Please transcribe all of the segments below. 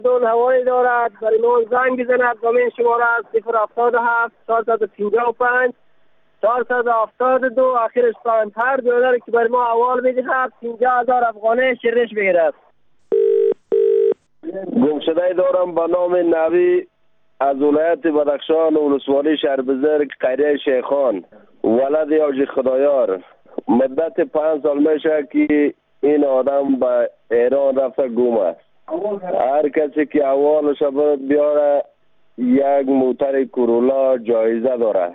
دون هوایی دارد برای ما زنگ بزند و این شماره 077 455 472 آخرش پانتر داره که برای ما اول میدهد 50,000 افغانی شیرش بگیرد. گمشده دارم به نام نوی از ولایت بدخشان ولسوالی شهر بزرگ قریه شیخان ولد حاجی خدایار. مدت 5 سال میشه که این آدم به ایران رفته گم است. هر کسی که اولش بیاره یک موتر کورولا جایزه داره.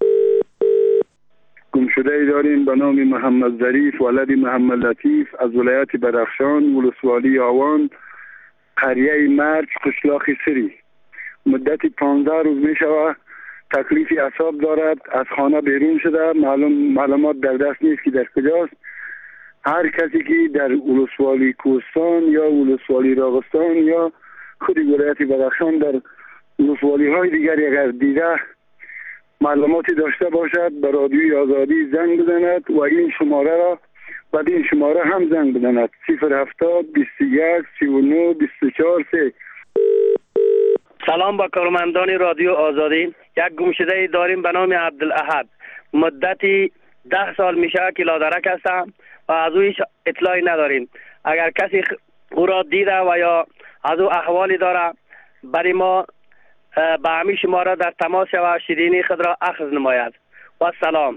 گمشده داریم به نام محمد ظریف ولد محمد لطیف از ولایت بدخشان ولسوالی آوان قریه مرج قشلاق سری. مدت 15 روز می شود تکلیف اعصاب دارد، از خانه بیرون شده، معلومات در دست نیست که در کجاست. هر کسی که در ولسوالی کوهستان یا ولسوالی راغستان یا خود ولایت بدخشان در ولسوالی های دیگر اگر دیده معلوماتی داشته باشد به رادیوی آزادی زنگ بزند و این شماره را بعد این شماره هم زنگ بزند 070 21 39 24 3. سلام با کارمندان رادیو آزادی. یک گمشده داریم به نام عبدالاحد. مدتی 10 سال میشه که لادرک هستم و از او هیچ اطلاعی نداریم. اگر کسی او را دیده و یا از او احوالی داره برای ما به همین شماره در تماس و شیرینی خود را اخذ نماید. و سلام.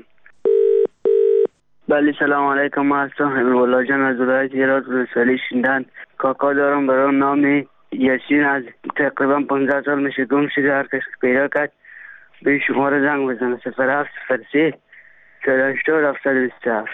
بله سلام علیکم. ما هستم حمیدالله جان از ولایت هرات ولسوالی شیندن. کاکا دارم برای نام یاسین از تقریبا 15 سال میشه گم شده. هر کس پیدا کرد به شماره زنگ بزنه 0703 48 727.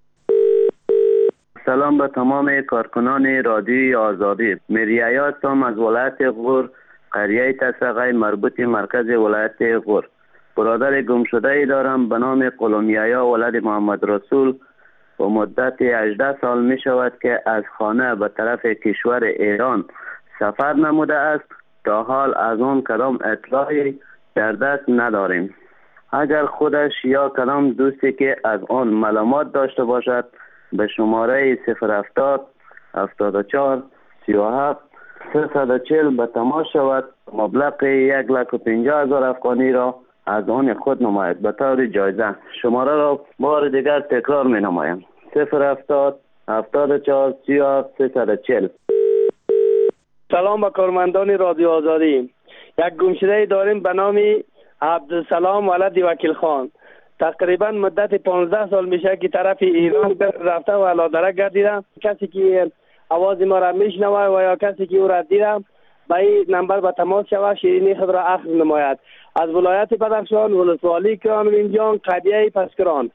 سلام به تمام کارکنان رادیوی آزادی. میریایا هستم از ولایت غور قریه تسقای مربوط مرکز ولایت غور. برادر گمشده دارم به نام قلمیایا ولد محمد رسول و مدت 18 سال می شود که از خانه به طرف کشور ایران سفر نموده است. تا حال از آن کدام اطلاعی در دست نداریم. اگر خودش یا کدام دوستی که از آن معلومات داشته باشد به شماره 070 74 37 340 به تماس شود. مبلغ 150,000 افغانی را از آن خود نماید به طور جایزه. شماره را بار دیگر تکرار می نمایم 070 74 37 340. سلام با کارمندان رادیو آزادی. یک گمشده داریم به نام عبدالسلام ولد وکیل خان. تقریبا مدت 15 سال میشه که طرف ایران رفته و لادرک گردیده. کسی که آواز ما را میشنوه و یا کسی که او را دیده به این نمبر به تماس شود شیرینی خود را اخذ نماید. از ولایت بدخشان ولسوالی کرانوینجان قریه پسکران.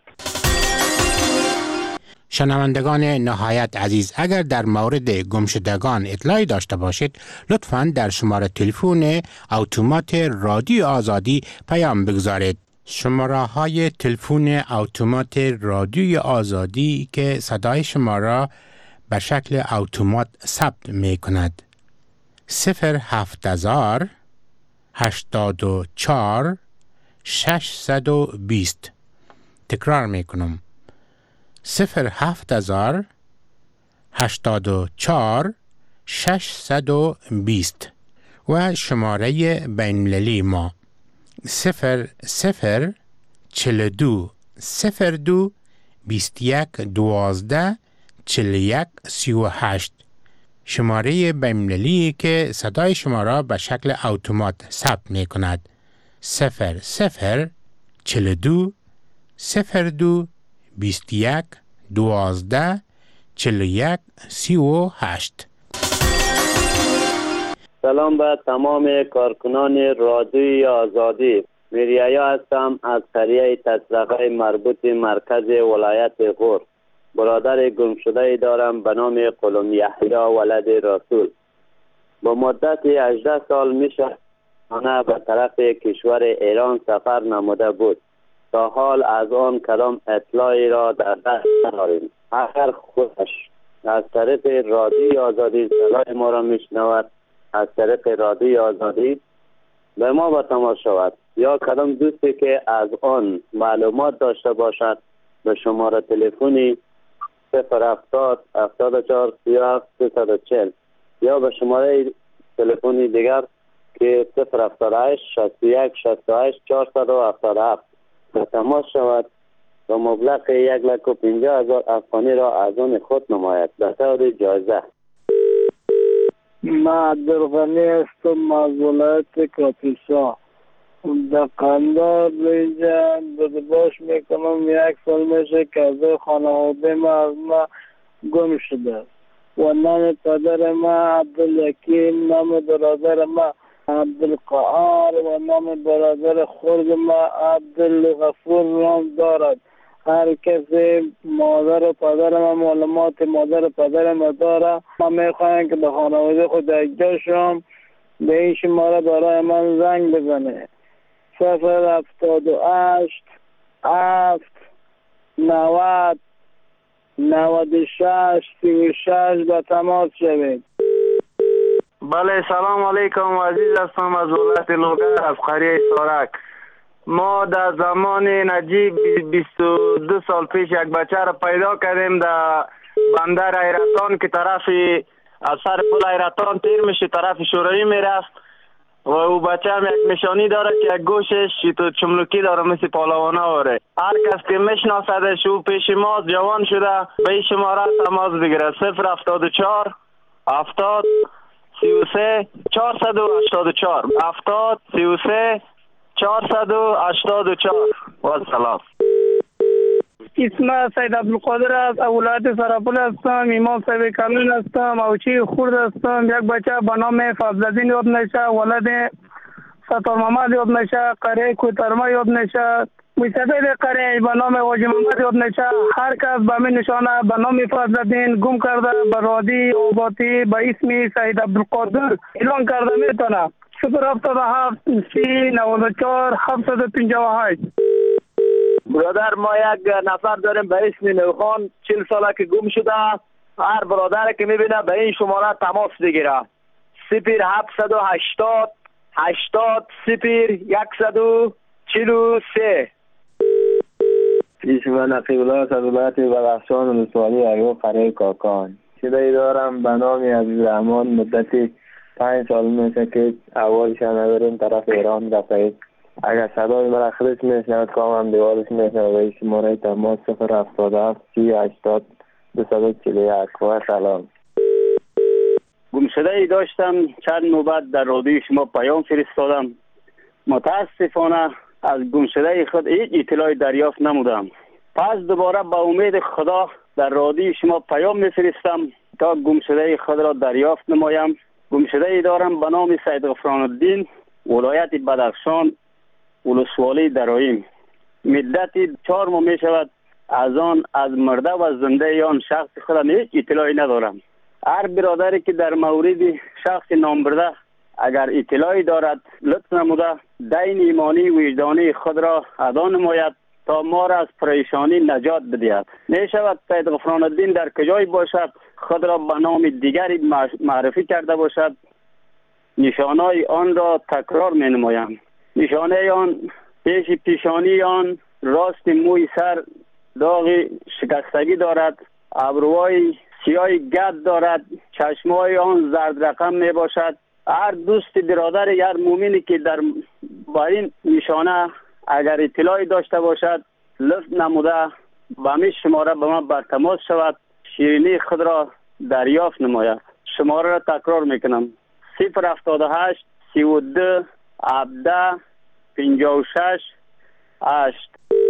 شنوندگان نهایت عزیز، اگر در مورد گمشدگان اطلاعی داشته باشید لطفاً در شماره تلفن اتومات رادیو آزادی پیام بگذارید. شماره های تلفن اتومات رادیو آزادی که صدای شما را به شکل اتومات ثبت می کند 07000 84 620. تکرار می کنم 07000 84 620 و شماره بین‌المللی ما 0042 02 21 12 41 38. شماره بین‌المللی که صدای شما را به شکل اتومات ثبت می کند 0042 02 21 12 41 38. سلام به تمام کارکنان رادیوی آزادی. میریایا هستم از قریه تسرقه مربوط مرکز ولایت غور. برادر گمشده دارم به نام قلم یحیی ولد رسول. با مدت 18 سال میشه آنها به طرف کشور ایران سفر نموده بود. تا حال از آن کدام اطلاعی را در دست نداریم. اگر خودش از طریق رادیوی آزادی صدای ما را میشنود از طریق رادیوی آزادی به ما به تماس شود یا کدام دوستی که از آن معلومات داشته باشد به شماره تلفنی 070 74 37 340 یا به شماره تلفنی دیگر که 078 61 68 477 به تماس شود و مبلغ 1,50,000 افغانی را از آن خود نماید به طور جایزه. من عبدالغنی هستم از ولایت کاپیسا. در قندار اینجا بدباش میکنم. 1 سال میشه که از خانواده ما از ما گم شده و نام پدر ما عبدالیکیم، نام برادر ما عبدالقهار و نام برادر خرد ما عبدالغفور نام دارد. هر کسی مادر و پدر ما معلومات مادر و پدر ما داره. ما میخوایم که به خانواده خود اجرا شم. به این شماره برای من زنگ بزنه 078 7 90 96 36 به تماس شوید. بله سلام علیکم، عزیز هستم از ولایت لوگر از قریه سارک. ما در زمان نجیب 22 سال پیش یک بچه را پیدا کردیم در بندر ایرتان که طرف از سر پل ایرتان تیر میشه طرف شورایی میرفت و او بچه هم یک نشانی داره که یک گوشش تو چملوکی داره مثل پالوانه آره. هر کس که میشناسدش او پیش ما جوان شده به این شماره تماس بگیره 074 70 33 484 70 33 484 و سلام. اسم سید عبدالقادر از ولایت سرپل هستم. امام صاحب کامل هستم. اوچی خورد هستم. یک بچه به نام فضلالدین یاد نشه، ولد ستار محمد یاد نشه، قریه کوترما یاد نشه، مستفید قریه به نام واجی محمد یاد نشه. هر کس به من نشانه به نام فضلالدین گم کرده به رادی آباتی به اسم سید عبدالقادر اعلان کرده میتونه 077 30 94 758. برادر ما یک نفر داریم به اسم نوخان 40 ساله که گم شده. هر برادر که میبینه به این شماره تماس بگیره 0780 80 143. اسم نقیب الله از ولایت بدخشان ولسوالی ایوب قریه کاکان. چیزایی دارم به نام عبدالرحمن مدتی 5 سال میشه که اولش نداریم طرف ایران رفته. اگر صدای مرا خودش میشنود کامم دیوارش میشنود و شماره تماس 077 30 80 241 و سلام. گمشده ای داشتم چند نوبت در رادیو شما پیام فرستادم. متاسفانه از گمشده خود هیچ اطلاعی دریافت نمودم. پس دوباره با امید خدا در رادیو شما پیام میفرستم تا گمشده خود را دریافت نمایم. گمشده ای دارم به نام سید غفران الدین، ولایت بدخشان، ولسوالی درایم. مدتی 4 ماه می شود از مرده و زنده آن شخص خود هیچ اطلاعی ندارم. هر برادری که در مورد شخص نامبرده اگر اطلاعی دارد لطف نموده دین ایمانی وجدانی خود را ادا نماید تا ما را از پریشانی نجات بدهد. می شود سید غفران الدین در کجای باشد خود را به نام دیگری معرفی کرده باشد، نشانهای آن را تکرار می نمایم. نشانه آن پیش پیشانی آن راست موی سر داغ شکستگی دارد، ابروهای سیاه گد دارد، چشمای آن زرد رقم می باشد. هر دوست برادر هر مومنی که در با این نشانه اگر اطلاعی داشته باشد لطف نموده به همین شماره به من بر تماس شود، شیرینی خود را دریافت نماید. شماره را تکرار میکنم 078 32 17 56 8.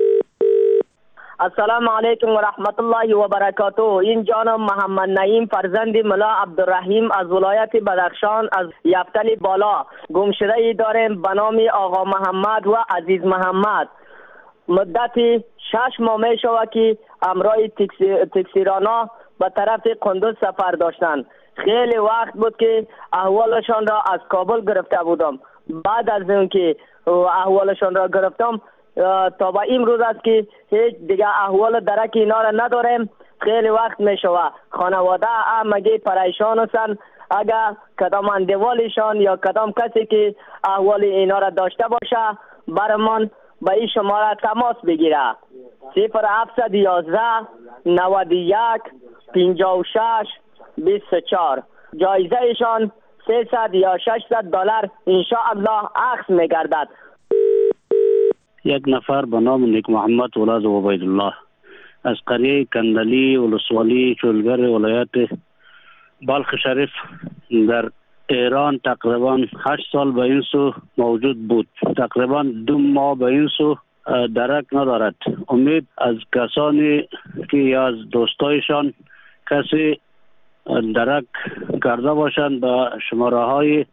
السلام علیکم و رحمت الله و برکاته. این جانم محمد نعیم فرزند ملا عبدالرحیم از ولایت بدخشان از یفتل بالا. گمشده ای داریم به نام آقا محمد و عزیز محمد. مدتی 6 ماه می شود که همراه تکسیرانا به طرف قندوز سفر داشتند. خیلی وقت بود که احوالشان را از کابل گرفته بودم. بعد از اینکه احوالشان را گرفتم تا به این روز است که هیچ دیگه احوال درک اینا را نداریم. خیلی وقت می شود خانواده همگی پریشان هستند. اگر کدام اندیوالشان یا کدام کسی که احوال اینا را داشته باشه برمان به این شماره تماس بگیره 0711 91 56 24. جایزه ایشان 300 یا 600 دلار انشاءالله اخذ می‌گردد. یک نفر به نام نیک محمد ولاد عبیدالله از قریه کندلی ولسوالی چولگر ولایت بلخ شریف در ایران تقریبا 8 سال به این سو موجود بود. تقریبا 2 ماه به این سو درک ندارد. امید از کسانی که یا از دوستایشان کسی درک کرده باشند به شماره های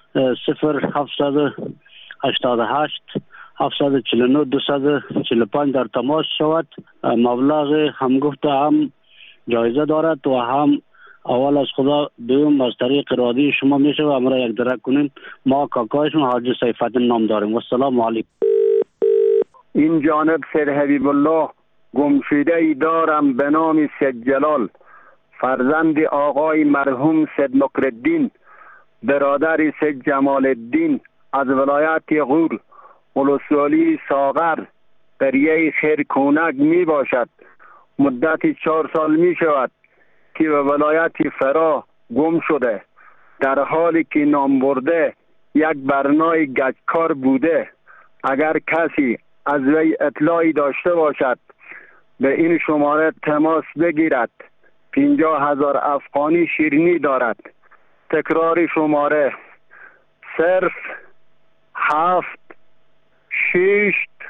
0788 749 245 در تماس شود. مبلغ هم گفته هم جایزه دارد و هم اول از خدا دوم از طریق رادیو شما میشه و امرا یک درک کنیم. ما کاکایشون حاجی سیفالدین نام داریم. و السلام علیکم. این جانب سید حبیب الله گمشده ای دارم به نام سید جلال، فرزند آقای مرحوم سید نکرالدین، برادر سید جمال الدین از ولایت غور ولسوالی ساغر قریه خیرکونک می باشد. مدت 4 سال می شود که به ولایت فرا گم شده، در حالی که نام برده یک برنای گچکار بوده. اگر کسی از وی اطلاعی داشته باشد به این شماره تماس بگیرد. 50,000 افغانی شیرینی دارد. تکرار شماره 0 7 6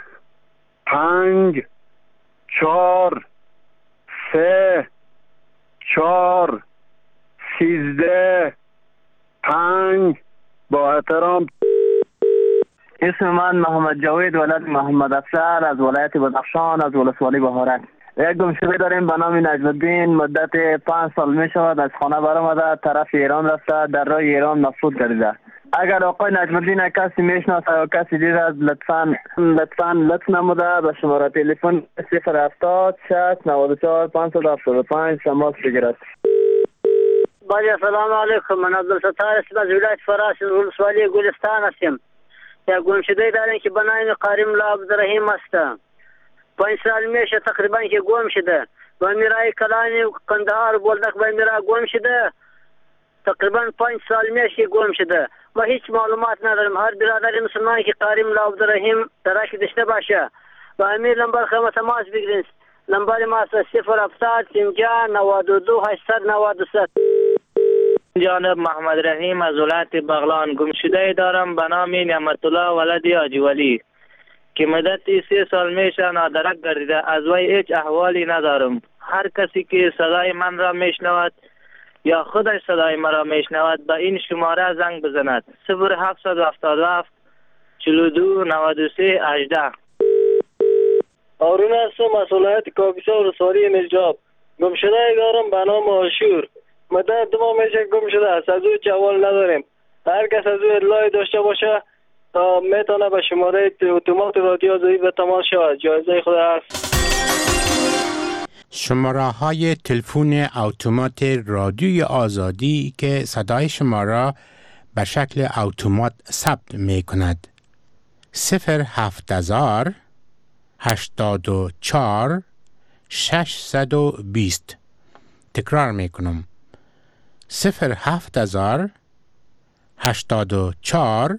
5 4 3 4 13 5. با احترام. اسم من محمد جاوید ولد محمد افسر از ولایت بدخشان از ولسوالی بهارک. یک گمشده داریم به نام نجم الدین. مدت 5 سال می شود از خانه برآمده، طرف ایران رفته، در راه ایران مفقود گردیده. اگر آقای نجم الدین کسی میشناسه یا کسی دید از لطف نموده به شماره تلفن 070 6 94 575 تماس بگیرد. بله سلام علیکم. من عبدالستار هستم از ولایت فراس ولسوالی گلستان هستم. یک گمشده داریم که به نام قاریم الله عبدالرحیم است. 5 سال میشه تقریبا که گم شده. و میرای کلانی و قندهار بولدک به میرا گم شده. تقریبا 5 سال میشه گم شده. ما هیچ معلومات نداریم. هر برادر مسلمان که قاریم الله عبدالرحیم تراکی داشته باشه و امیر نمبر خیمه تماس بگیرین. نمبر ما 070 50 92 893. جانب محمد رحیم از ولایت بغلان گمشده دارم به نام نعمت الله ولد حاجی ولی که مدت 3 سال میشه نادرک گردیده. از وی هیچ احوالی ندارم. هر کسی که صدای من را میشنود یا خودش صدای مرا میشنود به این شماره زنگ بزند. 0777 42 93 18. هارون هستم از ولایت کاپیسا ولسوالی مرجاب. گمشده دارم به نام آشور. مدت 2 ماه میشه گم شده است. از او جوال نداریم. هر کس از او اطلاعی داشته باشه میتونه به شماره اتومات رادیو آزادی به تماس شود. جایزه خدا هست. شماره های تلفن اتومات رادیوی آزادی که صدای شما را به شکل اتومات ثبت می کند. 070 84 620. تکرار می کنم. 070 84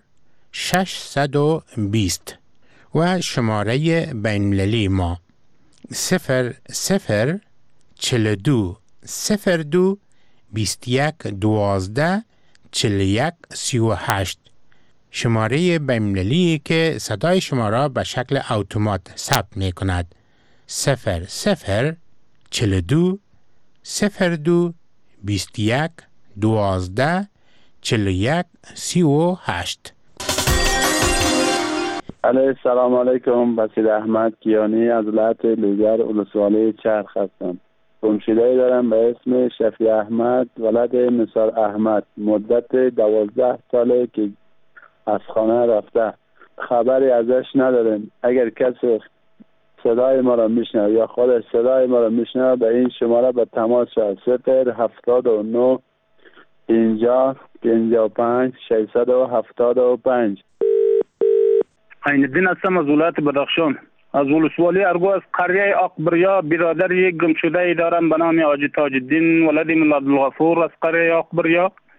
620 و شماره بین‌المللی ما 00 42 02 21 12 41 38. شماره بین‌المللی که صدای شما را به شکل اتومات ثبت می کند. 00 42 02 21 12 41 38. السلام علیکم. بسیر احمد کیانی از ولایت لوگر ولسوالی چرخ هستم. گمشده دارم به اسم شفیع احمد ولد نثار احمد. مدت 12 ساله که از خانه رفته. خبری ازش نداریم. اگر کسی صدای ما را میشنوه یا خودش صدای ما را میشنوه به این شماره به تماس شد. 079 50 55 675. عین الدین هستم از ولایت بدخشان از ولسوالی ارگو از قریه اقبریا. برادر یک گمشده ای دارم به نام حاجی تاج الدین ولد مولا عبدالغفور از قریه اقبریا.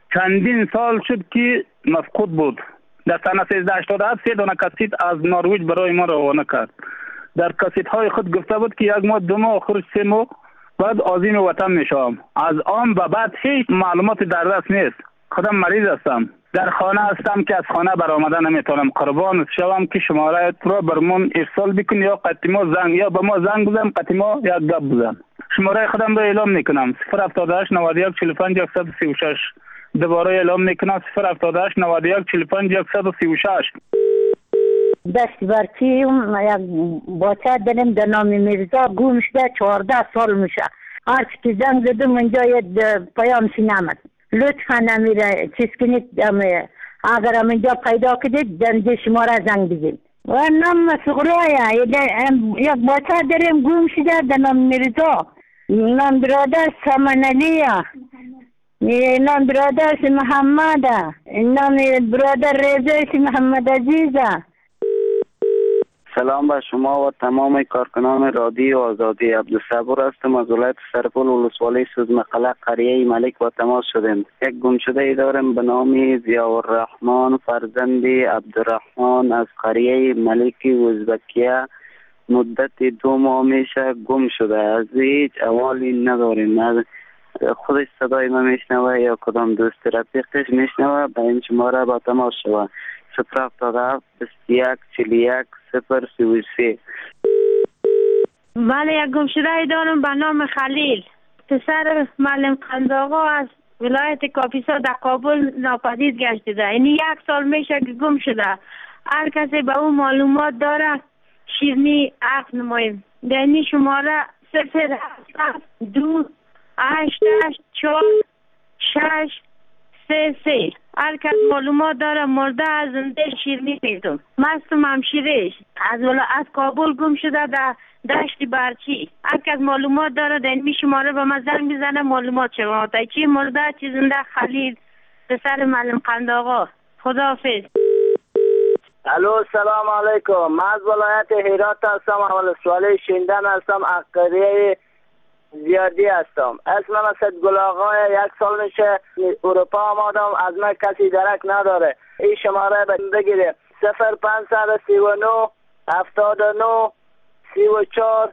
چندین سال شد که مفقود بود. در سال 1387 3 دانه کاسیت از نروژ برای ما روانه کرد. در کاسیت های خود گفته بود که 1 ماه 2 ماه آخرش 3 ماه بعد عازم وطن میشم. از آن به بعد هیچ معلومات در دست نیست. خودم مریض هستم. در خانه هستم که از خانه برآمدن نمیتونم. قربان شوم که شماره را برمون ارسال بکن یا قطیما زنگ یا به ما زنگ بزن قطیما یا گپ بزن. شماره خودم را اعلام میکنم 078 91 45 136. دوباره اعلام میکنم 078 91 45 136. دست برچی یک بچه داریم در نام میرزا گم شده 14 سال میشه. هرچی که زنگ زدم اونجا یه پیام نامد. لطفا نمیره چیز کنید اگر هم اینجا پیدا کدید دنده شما را زنگ بزید. و نام سغرایه یک بچه داریم گم شده در نام میرزا. نام برادر سمن علیه. نام برادر محمده. نام برادر رضای محمد عزیزه. سلام به شما و تمام کارکنان رادیو آزادی. عبدالصبور هستم از ولایت سرپل ولسوالی سوزمقله قریه ملک با تماس شدیم. یک گمشده ای دارم به نام ضیاءالرحمن فرزند عبدالرحمن از قریه ملک ازبکیه. مدت 2 ماه میشه گم شده. از هیچ احوالی نداریم. خودش صدای ما میشنوه یا کدام دوست رفیقش میشنوه به این شماره با تماس شوه 077 21 41 033. بله یک گمشده ای دارم به نام خلیل پسر معلم قنداغا از ولایت کاپیسا در کابل ناپدید گشته. یعنی 1 سال میشه که گم شده. هر کسی به اون معلومات داره شیرنی عقد نماییم. در این شماره 072 884 633. هر کس معلومات داره مرده از زنده شیرنی پیدم. مستم همشیرش از کابل گم شده در دشت برچی. هر کس معلومات داره در این شماره به من زنگ بزنه معلومات شما تا چی مرده چی زنده. خلیل پسر معلم قنداغا. خداحافظ. الو سلام علیکم. من از ولایت هرات هستم. ولسوالی شیندن هستم. قریه زیادی هستم. اسمم اسد گل آقای. 1 سال میشه اروپا آمدم. از من کسی درک نداره. این شماره بگیره 0539 79 34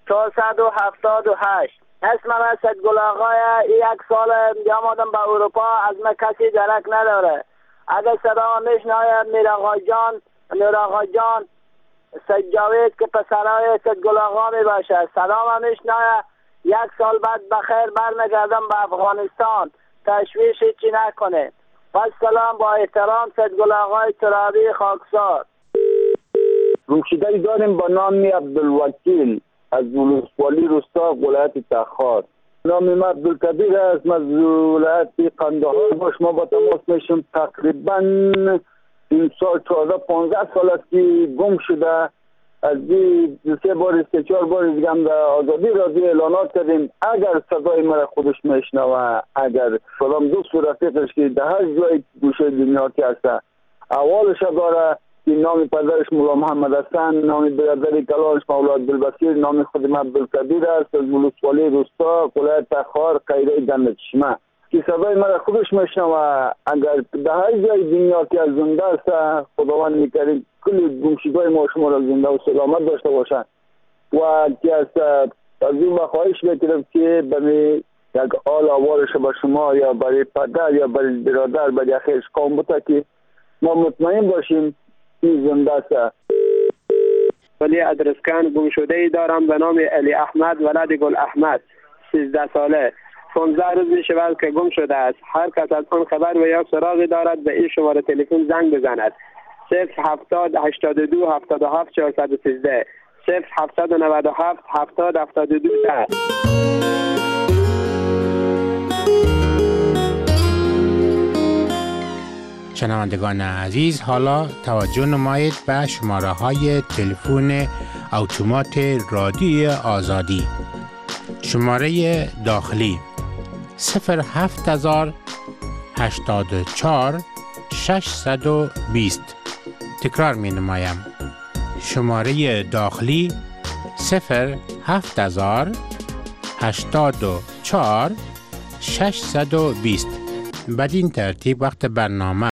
478. اسمم اسد گل آقای. 1 سال آمدم به اروپا. از من کسی درک نداره. اگر صدا میشنوه نور آقا جان سجاوید که پسرای اسد گل آقا می باشه. سلام میشنوه. 1 سال بعد بخیر برنگردم به افغانستان. تشویش چی نکنه. پس سلام با احترام سدگل آقای ترابی خاکسار. گمشده داریم با نام عبدالوکیل از ولسوالی رستا ولایت تخار. نام من عبدالکبیر است. از ولایت قندهار باش ما با تماس میشم. تقریبا این سال 14-15 سال است که گم شده. از 3 بار 4 بار دیگه هم در آزادی رادیو اعلانات کردیم. اگر صدای مرا خودش میشنوه، اگر کدام دوست و رفیقش که در هر جای گوشه دنیا که هسته اولش داره که نام پدرش مولا محمد حسن، نام برادر کلانش مولا عبدالبصیر، نام خودم عبدالکبیر است از ولسوالی رستا ولایت تخار قیره گنده چشمه که صدای مرا خودش میشنوه. اگر در هر جای دنیا که زنده است خداوند میکرد کلی گمشدگاه ما شما را زنده و سلامت داشته باشند و که از این خواهش میکنم که برای یک آل آوارش به شما یا برای پدر یا برای برادر برای خیش قوم بوده که ما مطمئن باشیم این زنده است. ولی ادرسکن گمشده ای دارم به نام علی احمد ولد گل احمد 13 ساله. 15 روز می شود که گم شده است. هر کس از آن خبر و یا سراغی دارد به این شماره تلفن زنگ بزند 070 82 77 413 0797 70 72 10. شنوندگان عزیز، حالا توجه نمایید به شماره های تلفن اتومات رادیو آزادی. شماره داخلی 07000 84 620. تکرار می نمایم. شماره داخلی 07000 84 620. بدین ترتیب وقت برنامه